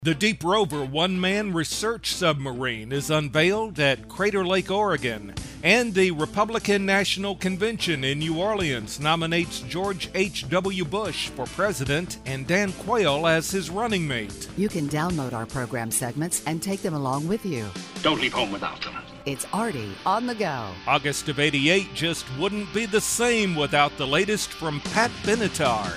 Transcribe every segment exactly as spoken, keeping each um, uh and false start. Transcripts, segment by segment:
The Deep Rover one-man research submarine is unveiled at Crater Lake, Oregon, and the Republican National Convention in New Orleans nominates George H W. Bush for president and Dan Quayle as his running mate. You can download our program segments and take them along with you. Don't leave home without them. It's Artie on the go. August of eighty-eight just wouldn't be the same without the latest from Pat Benatar.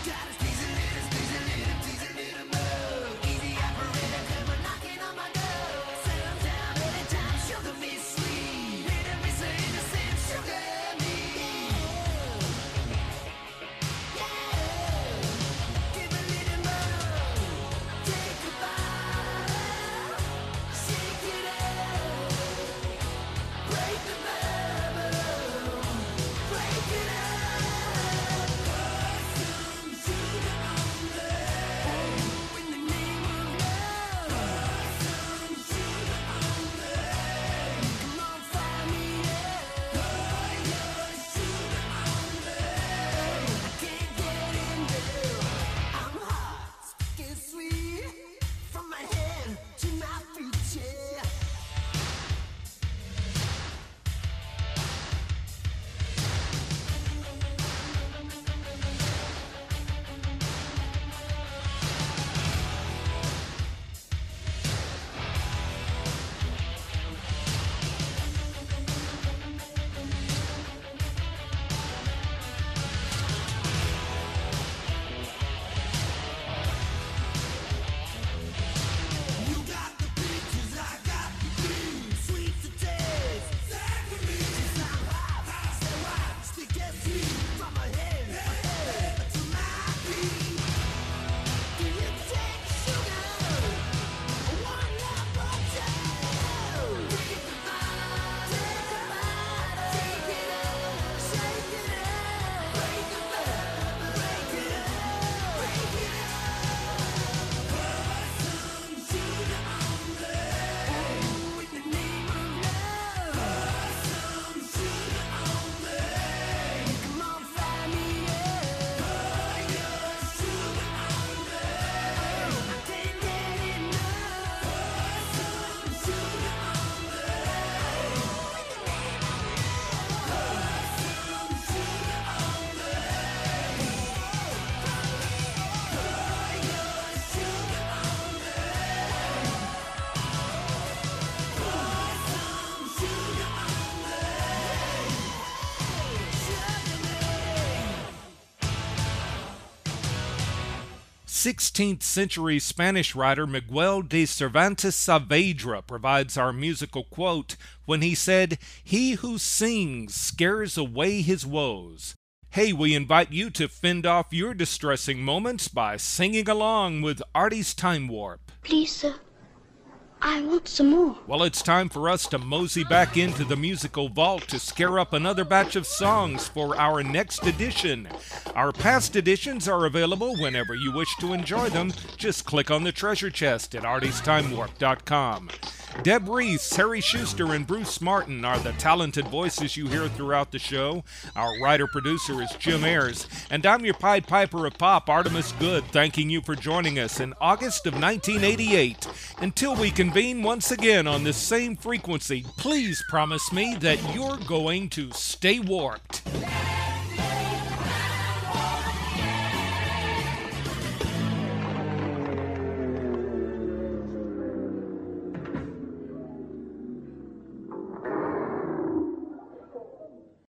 sixteenth century Spanish writer Miguel de Cervantes Saavedra provides our musical quote when he said, "He who sings scares away his woes." Hey, we invite you to fend off your distressing moments by singing along with Artie's Time Warp. Please, sir, I want some more. Well, it's time for us to mosey back into the musical vault to scare up another batch of songs for our next edition. Our past editions are available whenever you wish to enjoy them. Just click on the treasure chest at arties time warp dot com. Deb Reese, Harry Schuster, and Bruce Martin are the talented voices you hear throughout the show. Our writer-producer is Jim Ayers, and I'm your Pied Piper of Pop, Artemis Good, thanking you for joining us in August of nineteen eighty-eight. Until we convene once again on this same frequency, please promise me that you're going to stay warped.